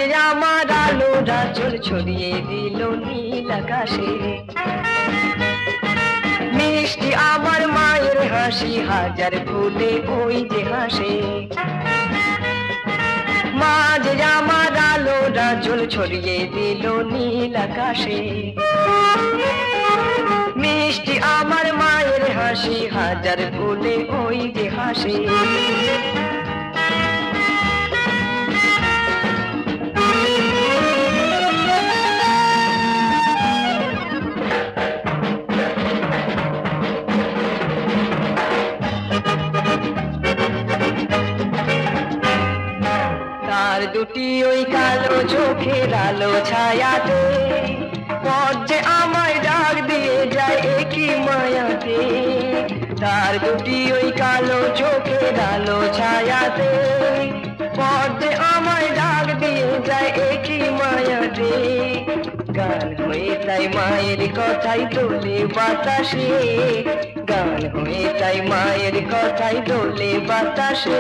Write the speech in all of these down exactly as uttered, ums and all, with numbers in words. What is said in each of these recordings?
যে আমার আলো রাজল ছড়িয়ে দিল নীল আকাশে। মিষ্টি আমার মায়ের হাসি হাজার ফুলে ওই যে হাসে। মা যে আমার আলো রাজল ছড়িয়ে দিল নীল আকাশে। মিষ্টি আমার মায়ের হাসি হাজার ফুলে ওই যে হাসে। তার দুটি ওই কালো চোখের আলো ছায়াতে পথ যে আমায় ডাক দিয়ে যায় একই মায়াতে। তার দুটি ওই কালো চোখের আলো ছায়াতে পথ যে আমায় ডাক দিয়ে যায় একই মায়াতে। গান হয়ে তাই মায়ের কথাই দোলে বাতাসে। গান হয়ে তাই মায়ের কথাই দোলে বাতাসে।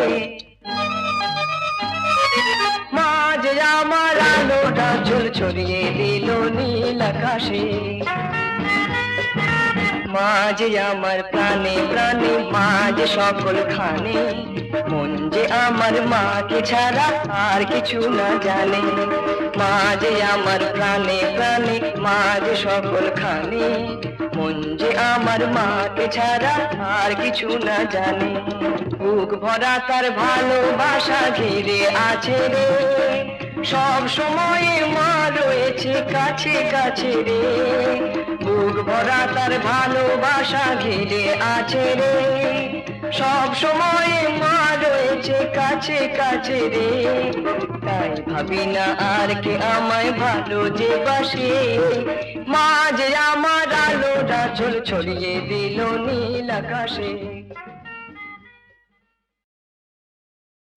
মা যে আমার আলো রাজল ছড়িয়ে দিল নীল আকাশে। মা যে আমার প্রাণে প্রাণে মা যে সকল খানে। মন যে আমার মাকে ছাড়া আর কিছু না জানে। মা যে আমার প্রাণে প্রাণে মা যে সকল খানে। মন যে আমার মাকে ছাড়া আর কিছু না জানে। বুক ভরা তার ভালোবাসা ঘিরে আছে রে। সব সময় মা রয়েছে কাছে কাছে রে। বুক ভরা তার ভালোবাসা ঘিরে আছে রে। সব সময় মা রয়েছে কাছে কাছে রে। তাই ভাবি না আর কে আমায় ভালো যে বাসে। মা যে আমার আলো রাজল ছড়িয়ে দিল নীল আকাশে।